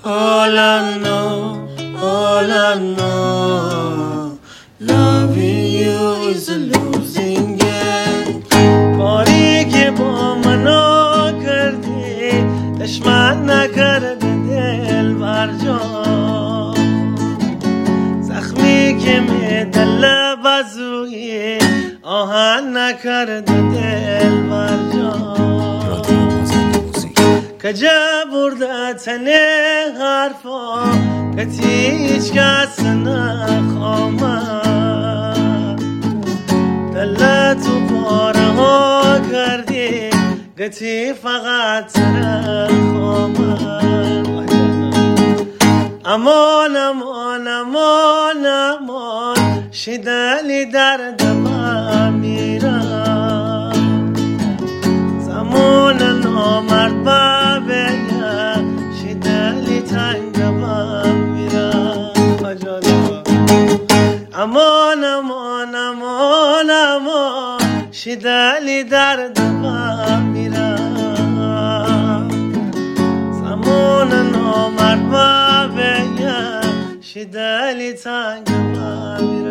All I know, loving you is a losing game. کاری که با منو کردی دشمن نکرده دل برجا، زخمی که می دل بازوی آهن نکرده دل برجا، کجا برده تنه حرفا کتی هیچ کس نخوامد، دلتو پاره ها کردی گتی فقط نخوامد. امان امان امان امان شدلی درد من میرم، زمان نامرد ببینه شدلی تنگ من میرم. امان امان امان امان شدلی درد من میرم، زمان نامرد ببینه شدلی تنگ من میرم.